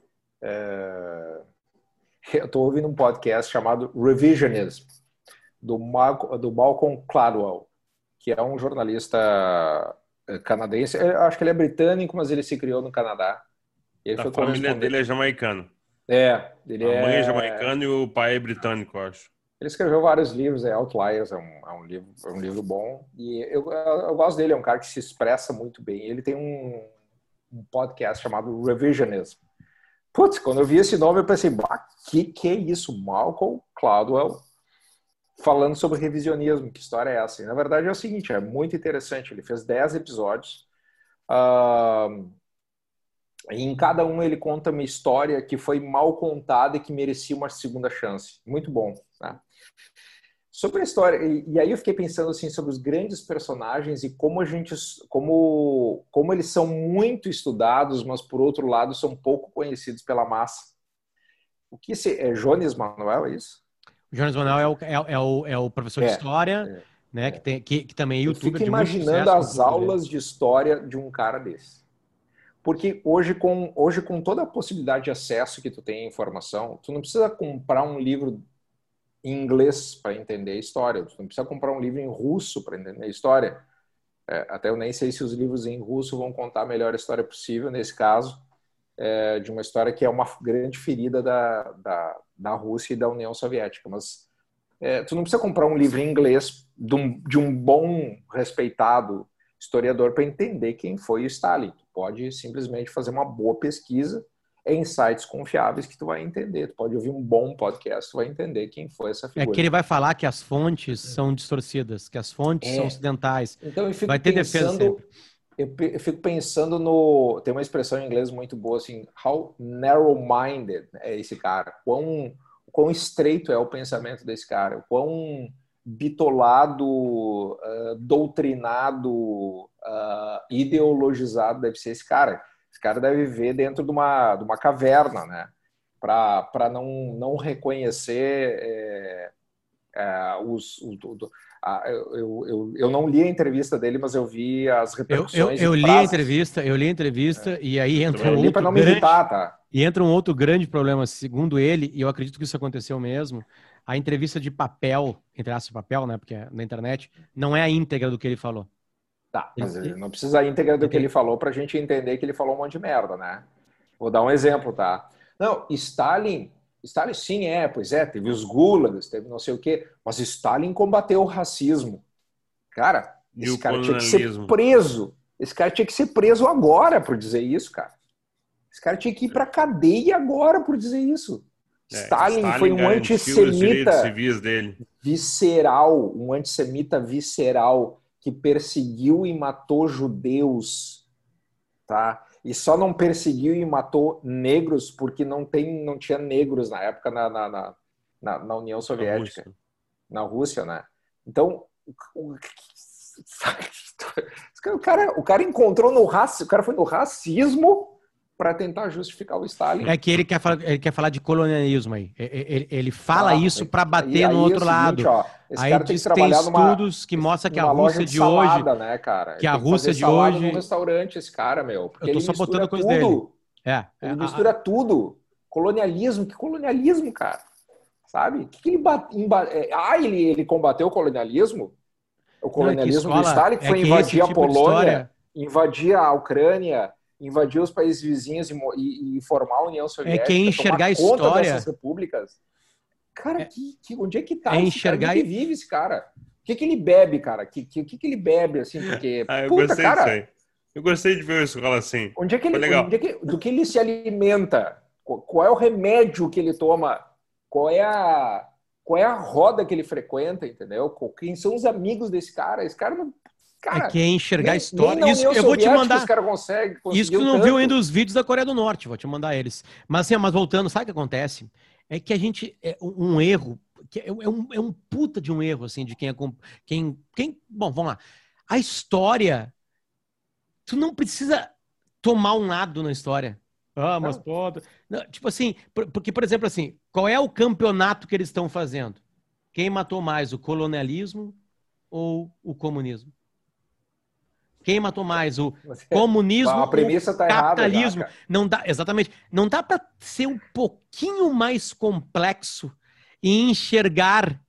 é, Eu estou ouvindo um podcast chamado Revisionism, do, Mal, do Malcolm Gladwell, que é um jornalista canadense. Eu acho que ele é britânico, mas ele se criou no Canadá. E ele A foi família correspondente- dele é jamaicana. É, ele A mãe é é... jamaicana e o pai é britânico, eu acho. Ele escreveu vários livros, é Outliers, é um, é um, livro, é um livro bom. E eu, eu gosto dele, é um cara que se expressa muito bem. Ele tem um, um podcast chamado Revisionism. Putz, quando eu vi esse nome, eu pensei, bah, que que é isso? Malcolm Gladwell falando sobre revisionismo, que história é essa? E, na verdade é o seguinte, é muito interessante. Ele fez dez episódios. Uh, e em cada um ele conta uma história que foi mal contada e que merecia uma segunda chance. Muito bom, né? Sobre a história, e, e aí eu fiquei pensando assim sobre os grandes personagens e como a gente, como, como eles são muito estudados, mas por outro lado são pouco conhecidos pela massa. O que esse, é Jones Manuel, é isso? Jones Manuel é o, é, é o, é o professor de É, história, é, né? é. Que, tem, que, que também é Eu youtuber fico de muito imaginando sucesso. as no YouTube aulas dele. de história de um cara desse. Porque hoje com, hoje, com toda a possibilidade de acesso que tu tem à informação, tu não precisa comprar um livro em inglês para entender a história, tu não precisa comprar um livro em russo para entender a história. É, até eu nem sei se os livros em russo vão contar a melhor história possível, nesse caso, é, de uma história que é uma grande ferida da, da, da Rússia e da União Soviética. Mas é, tu não precisa comprar um livro em inglês de um, de um bom, respeitado historiador para entender quem foi o Stalin. Tu pode simplesmente fazer uma boa pesquisa em sites confiáveis que tu vai entender. Tu pode ouvir um bom podcast, tu vai entender quem foi essa É figura. que ele vai falar que as fontes são distorcidas, que as fontes É. são ocidentais. Então eu fico Vai ter defesa pensando, sempre. eu, pe- eu fico pensando no, tem uma expressão em inglês muito boa assim, how narrow-minded é esse cara, quão, quão estreito é o pensamento desse cara, quão bitolado, uh, doutrinado, uh, ideologizado deve ser esse cara. Esse cara deve viver dentro de uma, de uma caverna, né? Para não, não reconhecer é, é, os... os do, a, eu, eu, eu não li a entrevista dele, mas eu vi as Eu, eu, repercussões eu e li a frases. entrevista, eu li a entrevista É. e aí entra Eu um li para outro não me grande, irritar, tá? e entra um outro grande problema, segundo ele, e eu acredito que isso aconteceu mesmo. A entrevista de papel, entre aspas, papel, né? Porque é na internet, não é a íntegra do que ele falou. Tá, mas Ele- não precisa a íntegra do ele que ele tem- falou para a gente entender que ele falou um monte de merda, né? Vou dar um exemplo, tá? Não, Stalin, Stalin sim é, pois é, teve os gulags, teve não sei o quê, mas Stalin combateu o racismo. Cara, E esse o cara tinha que ser colonialismo. preso. Esse cara tinha que ser preso agora por dizer isso, cara. Esse cara tinha que ir pra cadeia agora por dizer isso. É, Stalin, foi um garantiu os direitos antissemita civis dele. visceral, um antissemita visceral que perseguiu e matou judeus, tá? E só não perseguiu e matou negros porque não, tem, não tinha negros na época na, na, na, na, na União Soviética, Rússia. na Rússia, né? Então, o, o, cara, o cara encontrou no racismo, o cara foi no racismo para tentar justificar o Stalin. É que ele quer falar, ele quer falar de colonialismo aí. Ele, ele- ele fala Ah, isso para bater aí- no aí outro é o seguinte, lado. ó, esse Aí cara tem diz que que tem trabalhar numa, estudos que mostram que a numa loja Rússia de de hoje, salada, né, cara? que a Tem que Rússia fazer de salada hoje- num restaurante, esse cara, meu. Porque Eu tô ele só mistura botando coisa tudo. dele. é, Ele é, mistura a- tudo. Colonialismo, que colonialismo, cara? Sabe? Que que ele ba- emba- é, Ah, ele, ele combateu o colonialismo? O Não, é que colonialismo do escola- Stalin, que é foi que invadir esse a tipo de Polônia, história- invadir a Ucrânia, invadir os países vizinhos e, mo- e- e formar a União Soviética, que enxergar tomar a conta história- dessas repúblicas. Cara, que, que- onde é que tá é esse enxergar cara? e- Onde que vive esse cara? O que, que ele bebe, cara? O que, que, que, que ele bebe, assim? Porque, Ah, eu puta, gostei cara, disso aí. Eu gostei de ver isso escola assim. onde é que Foi ele, legal. onde é que, do que ele se alimenta? Qual, qual é o remédio que ele toma? Qual é a, qual é a roda que ele frequenta, entendeu? Quem são os amigos desse cara? Esse cara não... Cara, é que é enxergar a nem, história. nem na Isso, União eu vou te Soviética mandar. os caras conseguem. Isso que tu conseguiam não tanto. viu ainda os vídeos da Coreia do Norte, vou te mandar eles. Mas assim, mas voltando, sabe o que acontece? É que a gente, é um um erro, que é um, é um puta de um erro, assim, de quem é, com- quem, quem, bom, vamos lá. A história, tu não precisa tomar um lado na história Vamos, ponto. Não, tipo assim, porque, por exemplo, assim, qual é o campeonato que eles estão fazendo? Quem matou mais, o colonialismo ou o comunismo? Quem matou mais, o comunismo a premissa ou o tá capitalismo? errada já, não dá, exatamente. Não dá para ser um pouquinho mais complexo e enxergar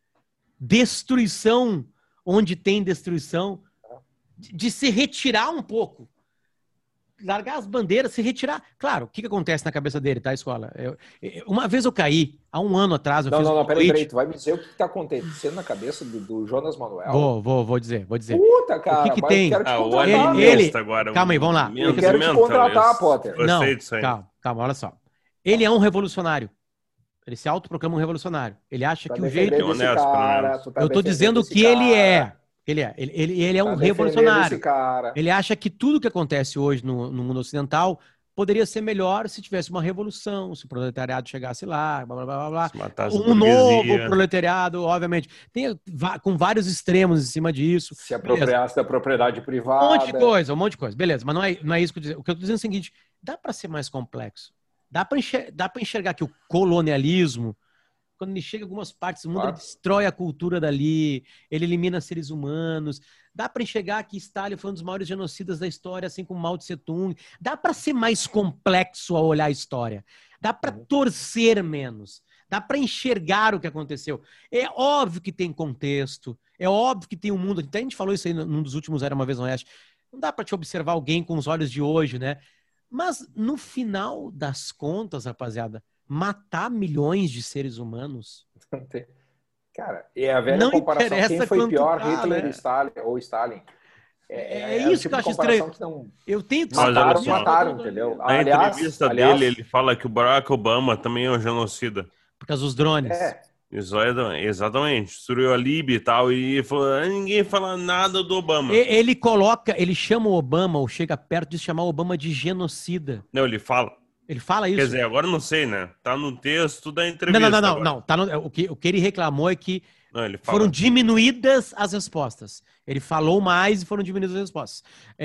destruição onde tem destruição, de, de se retirar um pouco. Largar as bandeiras, se retirar. Claro, o que, que acontece na cabeça dele, tá, escola? Eu, eu, uma vez eu caí, há um ano atrás, eu Não, fiz não, um não, peraí, tweet. peraí. Tu vai me dizer o que está acontecendo na cabeça do, do Jonas Manuel? Vou, vou, vou dizer, vou dizer. Puta, O que cara, que mas eu tem? quero te Ah, o contratar, Ele, meu. ele... agora. Calma aí, vamos lá. Eu quero te contratar, Potter. Não, Gostei disso aí. calma, calma, olha só. Ele é um revolucionário. Ele se autoproclama um revolucionário. Ele acha Tá que o jeito... defendendo esse Honesto, pelo cara, menos. tu tá Eu tô defendendo dizendo esse que ele cara, é. Ele é. Ele, ele, ele é um tá defendendo revolucionário. esse cara. Ele acha que tudo que acontece hoje no, no mundo ocidental poderia ser melhor se tivesse uma revolução, se o proletariado chegasse lá, blá, blá, blá, blá. Se matasse a Um novo burguesia. proletariado, obviamente. Tem, va- com vários extremos em cima disso. Se Beleza. apropriasse da propriedade Um privada. monte de coisa, um monte de coisa. Beleza, mas não é, não é isso que eu tô dizendo. O que eu tô dizendo é o seguinte, dá para ser mais complexo. Dá para enxergar, dá para enxergar que o colonialismo, quando ele chega em algumas partes do mundo, Claro. ele destrói a cultura dali, ele elimina seres humanos. Dá para enxergar que Stalin foi um dos maiores genocidas da história, assim como Mao Tse Tung. Dá para ser mais complexo ao olhar a história. Dá para Uhum. torcer menos. Dá para enxergar o que aconteceu. É óbvio que tem contexto. É óbvio que tem um mundo. Até a gente falou isso aí num dos últimos Era Uma Vez no Oeste. Não dá para te observar alguém com os olhos de hoje, né? Mas no final das contas, rapaziada, matar milhões de seres humanos. Não tem- Cara, é a velha Não comparação. interessa Quem foi quanto pior, tá, Hitler né? e Stalin, ou Stalin? É, É, é o isso tipo que eu de acho comparação estranho. que não... Eu tenho que Mas olha Mataram, só. mataram, entendeu? Na Aliás, entrevista aliás, dele, ele fala que o Barack Obama também é um genocida. Por causa dos drones. é, Isso é, exatamente. Destruiu a Líbia e tal. E falou, "Ah, ninguém fala nada do Obama." E- Ele coloca, ele chama o Obama, ou chega perto de chamar o Obama de genocida. Não, ele fala. Ele fala isso. Quer dizer, agora eu não sei, né? Tá no texto da não, entrevista. não, não, não, agora. não. Tá no- o, que, o que ele reclamou é que Não, ele fala. foram diminuídas as respostas. Ele falou mais e foram diminuídas as respostas.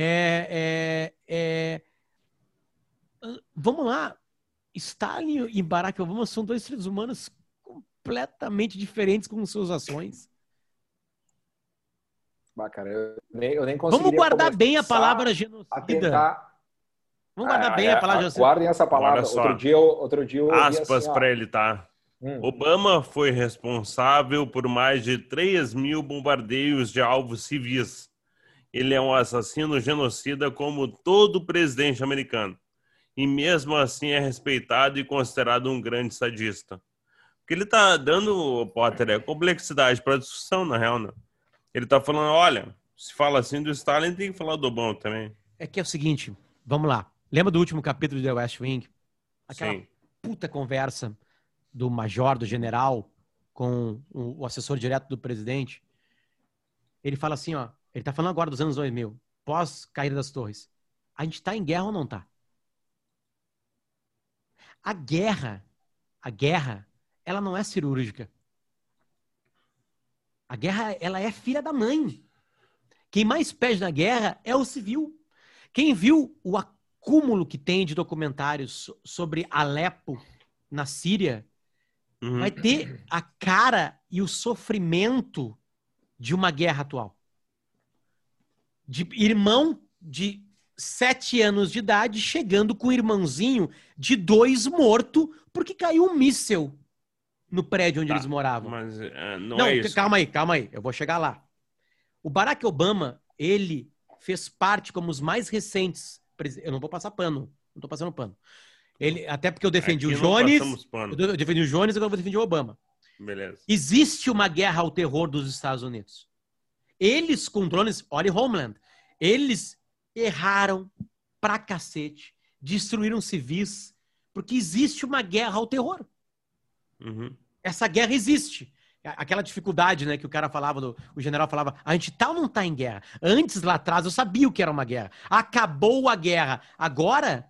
É, é, é... Vamos lá. Stalin e Barack Obama são dois seres humanos completamente diferentes com suas ações. bah, cara, eu nem, eu nem Vamos conseguiria guardar bem a começar palavra a genocida. tentar... Vamos guardar Ah, bem é, a palavra ah, genocida. guardem essa palavra. Olha só. Outro dia, eu- outro dia eu ouvi Aspas assim, ó, pra ele, tá? hum, Obama foi responsável por mais de três mil bombardeios de alvos civis. Ele é um assassino genocida como todo presidente americano. E mesmo assim é respeitado e considerado um grande sadista. O que ele tá dando, Potter, é complexidade para discussão, na real, né? Ele tá falando, olha, se fala assim do Stalin, tem que falar do Obama também. É que é o seguinte, vamos lá. Lembra do último capítulo de The West Wing? Aquela Sim. puta conversa do major, do general, com o, o assessor direto do presidente. Ele fala assim, ó, ele tá falando agora dos anos dois mil, pós caída das torres. A gente tá em guerra ou não tá? A guerra, a guerra, ela não é cirúrgica. A guerra, ela é filha da mãe. Quem mais perde na guerra é o civil. Quem viu o acúmulo que tem de documentários sobre Alepo, na Síria, Uhum. vai ter a cara e o sofrimento de uma guerra atual. De irmão de sete anos de idade chegando com um irmãozinho de dois morto porque caiu um míssel no prédio onde Tá, eles moravam. Mas é, não, Não, é isso. calma aí, calma aí. Eu vou chegar lá. O Barack Obama, ele fez parte como os mais recentes. presi- Eu não vou passar pano. Não tô passando pano. Ele, até porque eu defendi Aqui o não Jones. passamos pano. Eu defendi o Jones e agora eu vou defender o Obama. Beleza. Existe uma guerra ao terror dos Estados Unidos. Eles com drones, olha Homeland, eles erraram pra cacete, destruíram civis, porque existe uma guerra ao terror. Uhum. Essa guerra existe. Aquela dificuldade, né, que o cara falava, do, o general falava, a gente tá ou não tá em guerra? Antes, lá atrás, eu sabia o que era uma guerra. Acabou a guerra. Agora,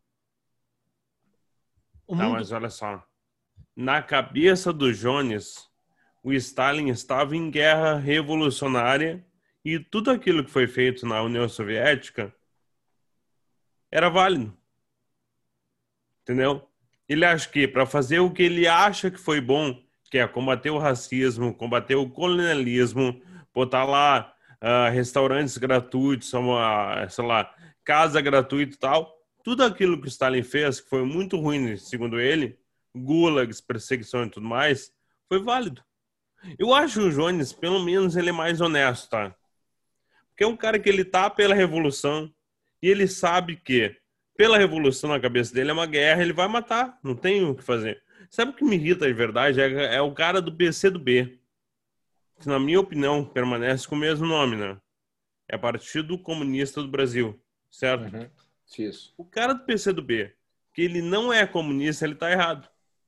o Tá, mundo... mas olha só. Na cabeça do Jones, o Stalin estava em guerra revolucionária e tudo aquilo que foi feito na União Soviética era válido. Entendeu? Ele acha que para fazer o que ele acha que foi bom, que é combater o racismo, combater o colonialismo, botar lá uh, restaurantes gratuitos, uma, sei lá, casa gratuita e tal, tudo aquilo que o Stalin fez, que foi muito ruim, segundo ele, gulags, perseguição e tudo mais, foi válido. Eu acho o Jones, pelo menos, ele é mais honesto, tá? Porque é um cara que ele tá pela revolução e ele sabe que pela revolução na cabeça dele é uma guerra, ele vai matar, não tem o que fazer. Sabe o que me irrita de verdade? É, é o cara do P C do B, que na minha opinião permanece com o mesmo nome, né? É Partido Comunista do Brasil, certo? Uhum. Isso. O cara do P C do B, que ele não é comunista, ele tá errado.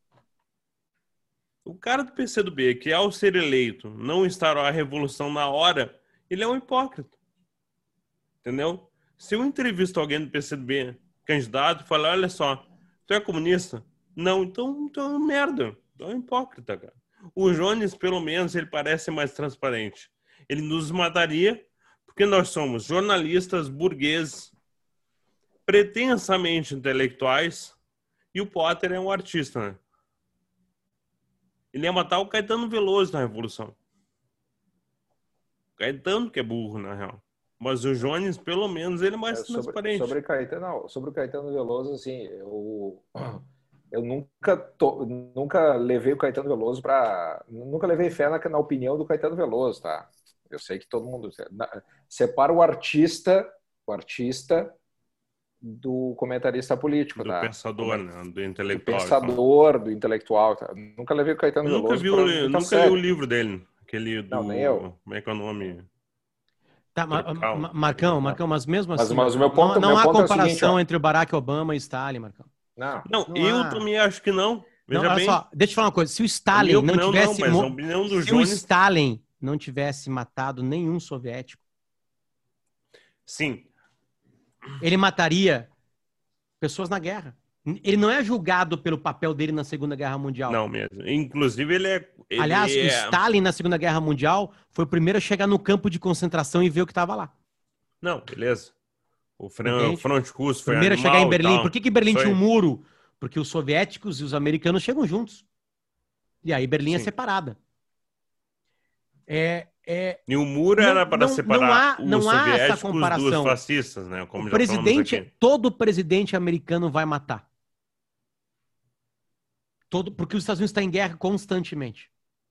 O cara do P C do B, que ao ser eleito não instaurou a revolução na hora, ele é um hipócrita. Entendeu? Se eu entrevisto alguém do P C do B, candidato, e falar, olha só, tu é comunista? Não, então, então é um merda. Então é um hipócrita, cara. O Jones, pelo menos, ele parece mais transparente. Ele nos mataria porque nós somos jornalistas burgueses, pretensamente intelectuais, e o Potter é um artista, né? Ele ia matar o Caetano Veloso na Revolução. O Caetano que é burro, na real. Mas o Jones, pelo menos, ele é mais é, sobre, transparente. Sobre Caetano, não, sobre o Caetano Veloso, assim, eu, eu nunca, to, nunca levei o Caetano Veloso para... Nunca levei fé na, na opinião do Caetano Veloso, tá? Eu sei que todo mundo... Separa o artista, o artista do comentarista político, do tá? pensador, Como, né? Do intelectual. Do pensador, do intelectual. Tá? Nunca levei o Caetano eu Veloso. Nunca, vi, nunca li o livro dele. Aquele do... Não, nem eu. Como é que é o nome? Tá, ma, ma, Marcão, Marcão, mas mesmo mas, assim, mas o meu ponto, não, não meu há ponto comparação é o seguinte, entre o Barack Obama e Stalin, Marcão. Não, não, não eu há. também acho que não. Veja não olha bem. só, deixa eu falar uma coisa. Se o Stalin opinião, não tivesse... Não, mas a opinião do se Jones... o Stalin não tivesse matado nenhum soviético... Sim. Ele mataria pessoas na guerra. Ele não é julgado pelo papel dele na Segunda Guerra Mundial. Não mesmo. Inclusive, ele é... Ele Aliás, é... o Stalin, na Segunda Guerra Mundial, foi o primeiro a chegar no campo de concentração e ver o que estava lá. Não, beleza. O, fran... o fronte russo foi primeiro animal a chegar em Berlim. Por Por que, que Berlim Isso tinha um aí. muro? Porque os soviéticos e os americanos chegam juntos. E aí Berlim Sim. é separada. É, é... E o muro não, era para não, separar não há, os não há essa soviéticos comparação. dos fascistas, né? Como o já presidente, aqui. todo presidente americano vai matar. Todo, porque os Estados Unidos está em guerra constantemente.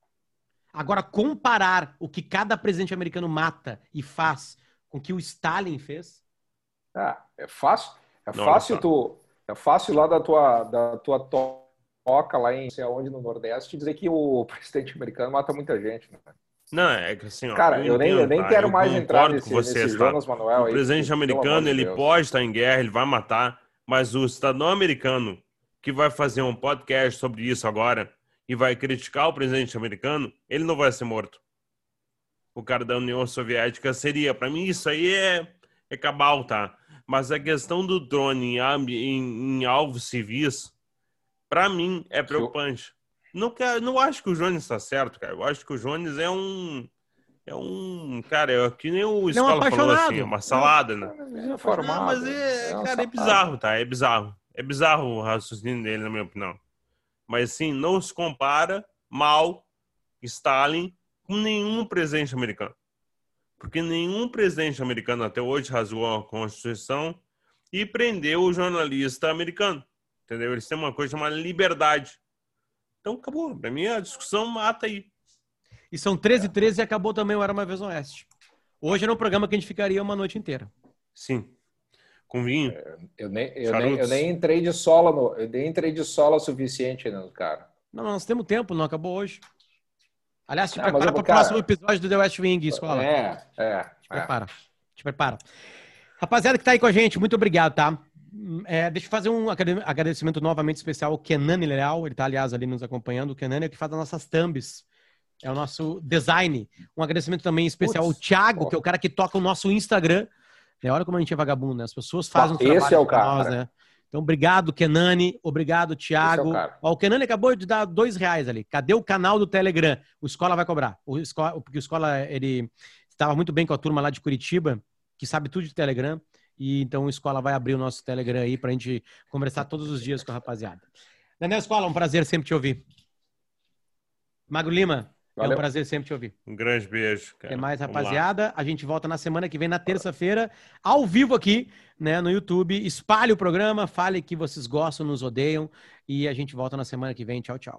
Agora, comparar o que cada presidente americano mata e faz com o que o Stalin fez... Ah, é fácil. É Não, fácil não tu... É fácil lá da tua, da tua toca lá em sei aonde no Nordeste dizer que o presidente americano mata muita gente, né? Não, é que assim, ó, Cara, eu, eu nem, eu nem tá? quero eu mais entrar nesse, com vocês, nesse tá? Jonas Manuel o aí. O presidente porque, americano, de ele Deus. pode estar em guerra, ele vai matar, mas o cidadão americano que vai fazer um podcast sobre isso agora e vai criticar o presidente americano, ele não vai ser morto. O cara da União Soviética seria. Para mim, isso aí é, é cabal, tá? Mas a questão do drone em, em, em alvos civis, para mim, é preocupante. Não, quero, não acho que o Jones está certo, cara. Eu acho que o Jones é um... É um... Cara, é que nem o Escola falou assim, é uma salada, né? É formado, não, mas é, é cara, é bizarro, tá? É bizarro. É bizarro o raciocínio dele, na minha opinião. Mas, assim, não se compara mal Stalin com nenhum presidente americano. Porque nenhum presidente americano até hoje rasgou a Constituição e prendeu o jornalista americano. Entendeu? Eles têm uma coisa chamada liberdade. Então, acabou. Pra mim, a discussão mata aí. E são treze e treze e acabou também o Era Uma Vez no Oeste. Hoje era um programa que a gente ficaria uma noite inteira. Sim. Com vinho. É, eu, nem, eu, nem, eu nem entrei de sola no, eu nem entrei de sola suficiente ainda, cara. Não, nós temos tempo, não acabou hoje. Aliás, te não, prepara para o cara... próximo episódio do The West Wing, Escola. É, é. Te prepara. É. Te prepara. Rapaziada que tá aí com a gente, muito obrigado, tá? É, deixa eu fazer um agradecimento novamente especial ao Kenan Leal. Ele tá, aliás, ali nos acompanhando. O Kenan é o que faz as nossas thumbs. É o nosso design. Um agradecimento também especial Puts, ao Thiago, pô. que é o cara que toca o nosso Instagram. É, olha como a gente é vagabundo, né? As pessoas fazem pô, um Esse é o cara. Nós, né? Então, obrigado, Kenani. Obrigado, Thiago. É o Ó, o Kenani acabou de dar dois reais ali. Cadê o canal do Telegram? O Escola vai cobrar. O Escola, porque o Escola, ele estava muito bem com a turma lá de Curitiba, que sabe tudo de Telegram. E então o Escola vai abrir o nosso Telegram aí pra gente conversar todos os dias com a rapaziada. Daniel Escola, um prazer sempre te ouvir. Magro Lima, Valeu. é um prazer sempre te ouvir. Um grande beijo, cara. Até mais, Vamos rapaziada. A gente volta na semana que vem, na terça-feira, ao vivo aqui, né, no YouTube. Espalhe o programa, fale que vocês gostam, nos odeiam. E a gente volta na semana que vem. Tchau, tchau.